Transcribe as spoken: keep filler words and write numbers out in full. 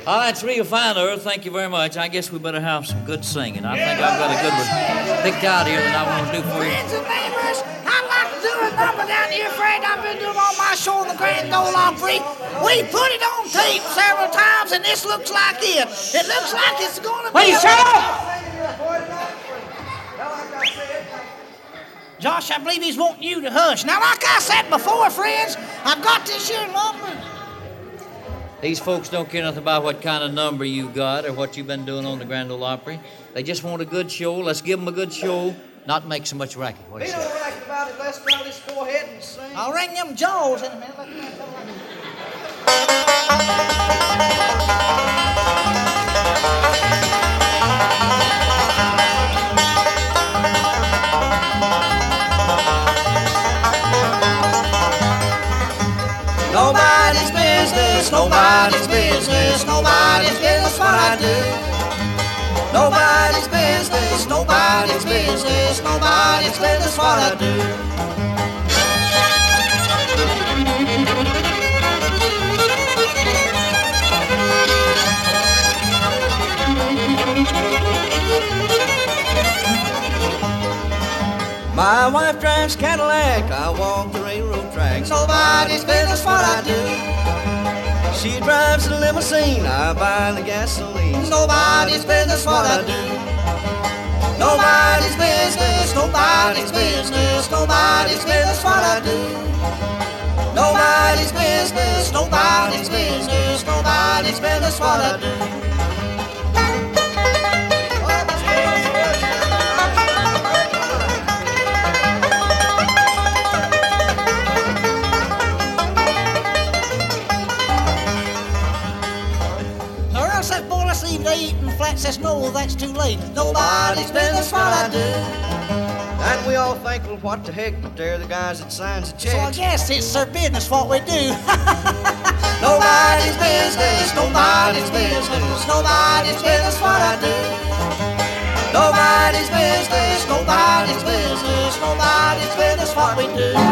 Oh, that's real fine, Earl. Thank you very much. I guess we better have some good singing. I think I've got a good one picked out here that I want to do for you. Friends and neighbors, I'd like to do a number down here, Fred. I've been doing on my show, the Grand Ole Opry. We put it on tape several times, and this looks like it. It looks like it's going to be... Will you shut up? Josh, I believe he's wanting you to hush. Now, like I said before, friends, I've got this here number. These folks don't care nothing about what kind of number you got or what you've been doing on the Grand Ole Opry. They just want a good show. Let's give them a good show, not make so much racket. What do you Be say? no racket about it. Let's try this. Go ahead and sing. I'll ring them jaws in a minute. Let me tell you. Nobody's business, nobody's business, nobody's business what I do. Nobody's business, nobody's business, nobody's business what I do. My wife drives Cadillac, I walk the railroad tracks. Nobody's business what I do. She drives a limousine, I buy the gasoline. Nobody's business what I do. Nobody's business, nobody's business, nobody's business what I do. Nobody's business, nobody's business, nobody's business what I do. Flat says no, that's too late. Nobody's business what I do. And we all think, well, what the heck, but they're the guys that signs the checks. So I guess it's their business what we do. Nobody's business, nobody's business, nobody's business what I do. Nobody's business, nobody's business, nobody's business what we do.